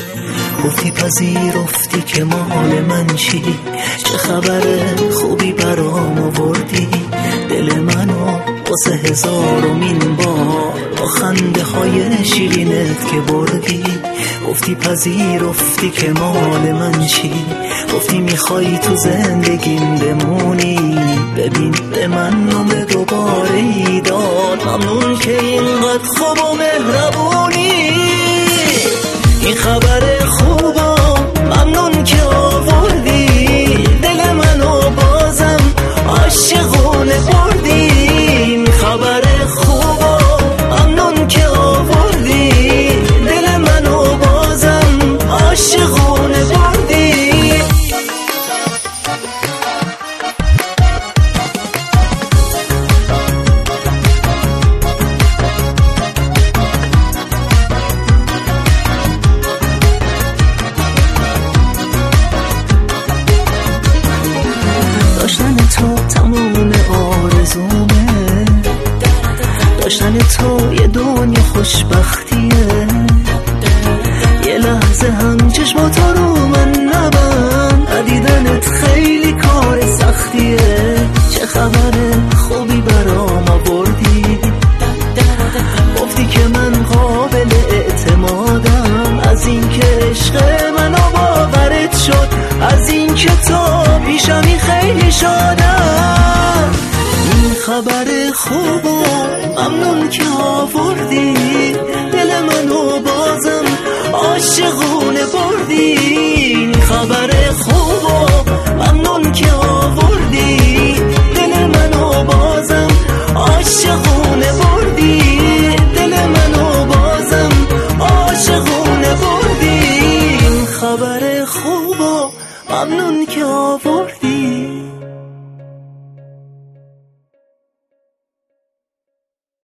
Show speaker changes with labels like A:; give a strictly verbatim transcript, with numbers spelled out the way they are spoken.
A: گفتی پذیرفتی که مال من چی، چه خبر خوبی برام آوردی، دل منو واسه هزارمین بار با خنده های شیرینت که بردی. گفتی پذیرفتی که مال من چی، گفتی میخوای تو زندگیم بمونی، ببین به من نام دوباره ای داد، ممنون که اینقدر خوب و مهربونی. این خبر خوبا ممنون که آوردی، دل منو بازم عاشقونه بردی. این خبر خوبا ممنون که آوردی، دل منو بازم عاشقونه بردی. داشتن تو تمام آرزومه، داشتن تو یه دنیا خوشبختیه، یه لحظه هم چشماتو رو من نبند، ندیدنت خیلی کار سختیه. چه خبر خوبی برام آوردی، گفتی که من قابل اعتمادم، از این که عشق منو باورت شد، از این که تو پیشمی خیلی شادم. این خبر خوبا ممنون که آوردی، دل منو بازم عاشقونه بردی. این خبر خوبا ممنون که آوردی، دل منو بازم عاشقونه بردی، دل منو بازم عاشقونه بردی. این خبر خوبا ممنون که آوردی.